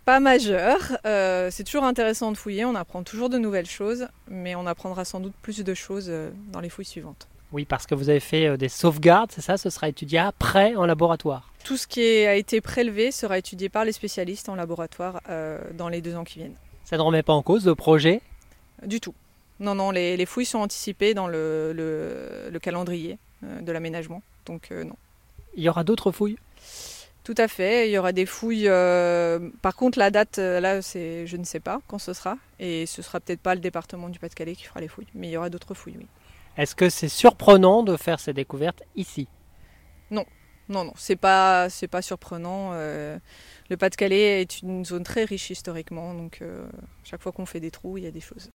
pas majeur. C'est toujours intéressant de fouiller, on apprend toujours de nouvelles choses, mais on apprendra sans doute plus de choses dans les fouilles suivantes. Oui, parce que vous avez fait des sauvegardes, c'est ça? Ce sera étudié après en laboratoire. Tout ce qui a été prélevé sera étudié par les spécialistes en laboratoire dans les 2 ans qui viennent. Ça ne remet pas en cause le projet? Du tout. Non, les fouilles sont anticipées dans le calendrier de l'aménagement, donc non. Il y aura d'autres fouilles? Tout à fait, il y aura des fouilles. Par contre, la date, là, je ne sais pas quand ce sera. Et ce sera peut-être pas le département du Pas-de-Calais qui fera les fouilles. Mais il y aura d'autres fouilles, oui. Est-ce que c'est surprenant de faire ces découvertes ici? Non, c'est pas surprenant. Le Pas-de-Calais est une zone très riche historiquement. Donc, chaque fois qu'on fait des trous, il y a des choses.